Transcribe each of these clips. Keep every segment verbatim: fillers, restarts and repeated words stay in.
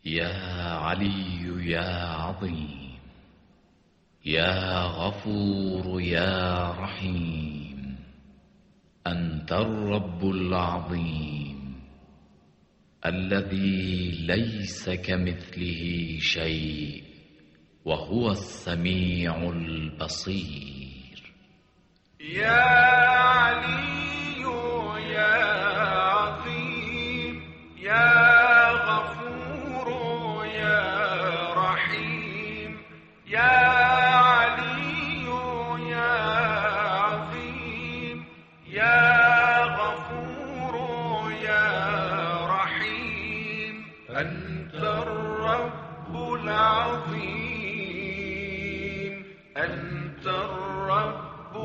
يا علي يا عظيم، يا غفور يا رحيم، أنت الرب العظيم الذي ليس كمثله شيء، وهو السميع البصير. يا علي يا عظيم، يا غفور يا رحيم، يا علي يا عظيم، يا غفور يا رحيم، أنت الرب العظيم، أنت الرب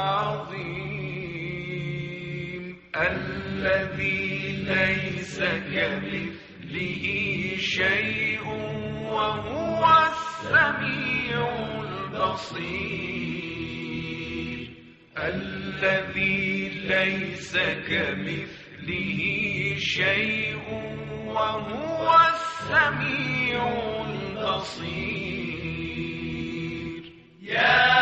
العظيم الذي ليس كمثله شيء، وهو السميع البصير. الذي ليس كمثله شيء، وهو السميع البصير. يا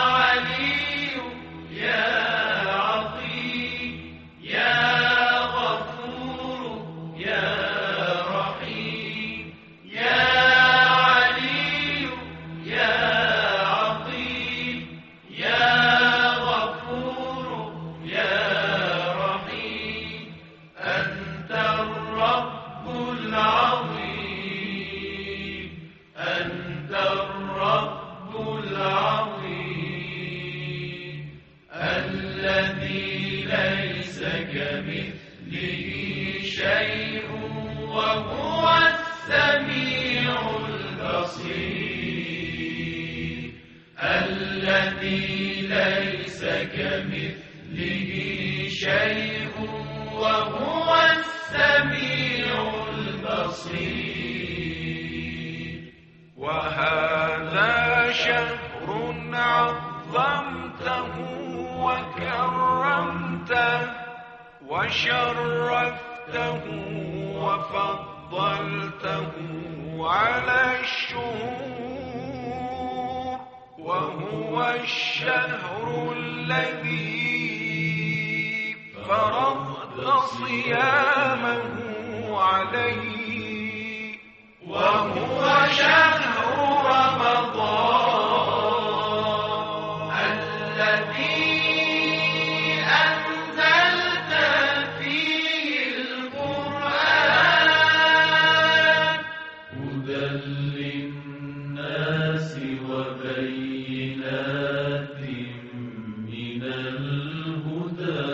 الذي ليس كمثله شيء، وهو السميع البصير. وهذا شهر عظمته وكرمته وشرفته وفضلته على الشهور، وهو الشهر الذي فرضت صيامه عليه، وهو شهر رمضان الذي أنزلت فيه القرآن هدى للناس وبينات من الهدى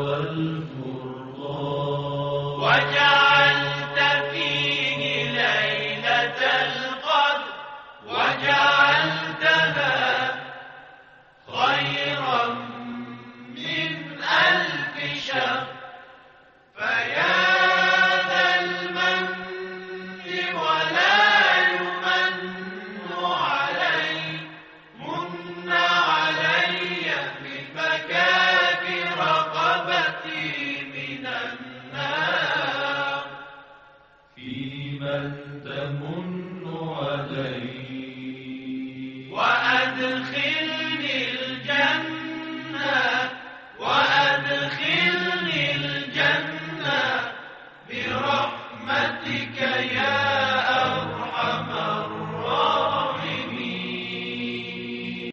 والفرقان، وجعلت فيه ليلة القدر وجعلتها خيرا من ألف شهر. فيا ذا المن ولا يمن علي، من علي بفكاك رقبتي من النار. في من تمن علي وأدخل